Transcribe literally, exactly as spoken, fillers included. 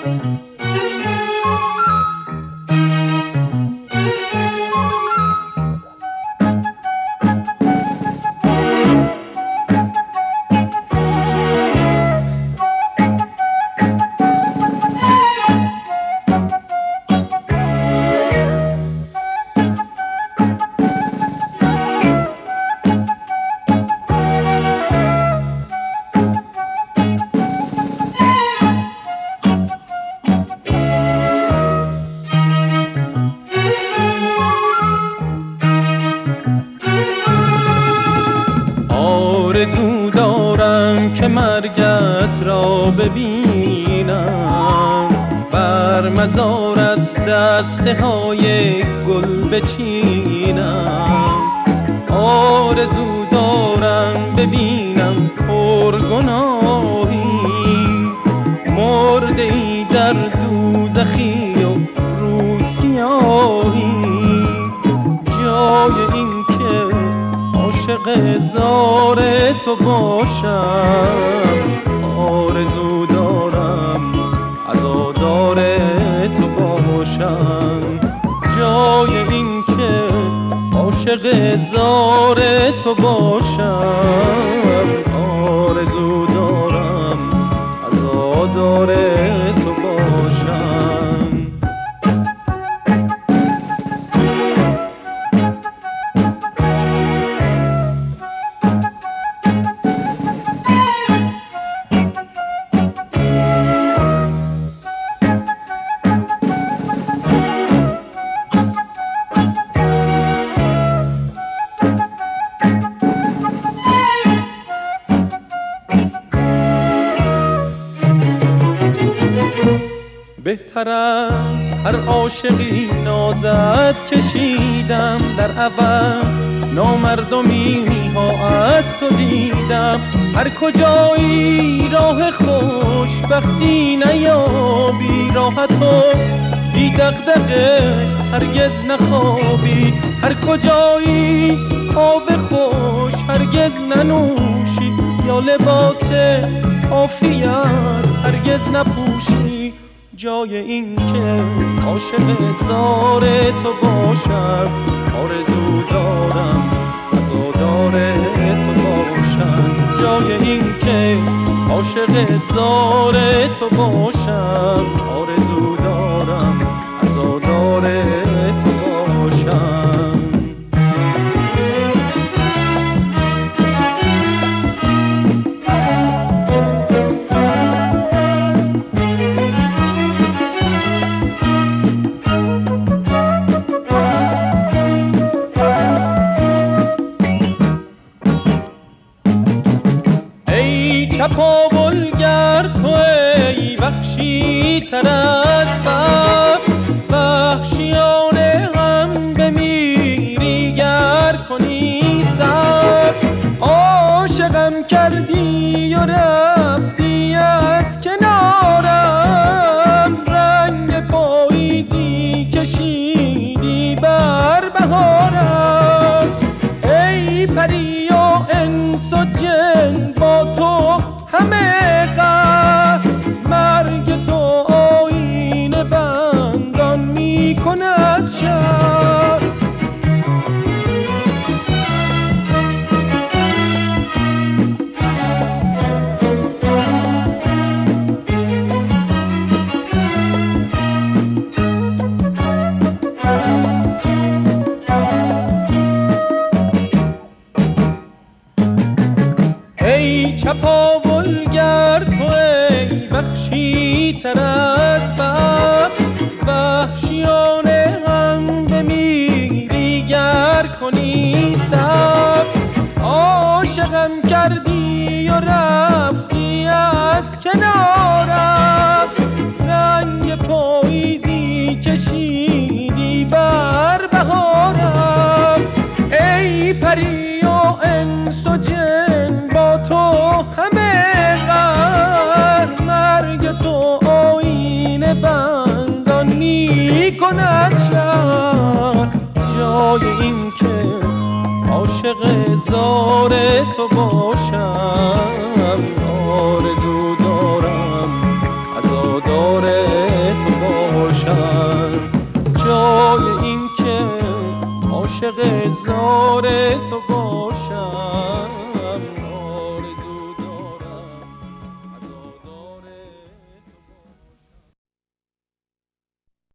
آرزو دارم که مرگت را ببینم، بر مزارت دسته های گل بچینم. آرزو دارم ببینم پرگناهی، مرده ای در دوزخی و روسیاهی. جای این که عاشق زار تو باشم، آرزو دارم عزادار تو باشم. جای این که عاشق زار تو باشم، آرزو دارم عزادار تو باشم. بهتر از هر عاشقی نازت کشیدم، در عوض نامردمی ها از تو دیدم. هر کجایی راه خوشبختی نیابی، راه تو بی دغدغه هرگز نخوابی. هر کجایی آب خوش هرگز ننوشی، یا لباس عافیت هرگز نپوشی. جای این که عاشق زار تو باشم، آرزو دارم عزادار تو باشم. جای این که عاشق زار تو باشم، آرزو دارم عزادار تو باشم. چپاولگر تو ای وحشی تر از بر، وحشیانه هم بمیری گر کنی سر. عاشقم کردی و رفتی از کنارم، رنگ پاییزی کشیدی بر بهارم. ای پری و انس و جن با تو همه قهر، مرگ تو آیین بندان می کند شهر. ای چپاولگر تو ای وحشی تر از بر، وحشیانه هم بمیری گر کنی سر. عاشقم کردی و رفتی از کنارم، رنگ پاییزی کشیدی بر بهارم. ای پری و انس و جن با تو همه غر، مرگ تو آیین بندان می کند شهر. جای این که عاشق زار تو باشم، آرزو دارم عزادار عاشق زار تو باش.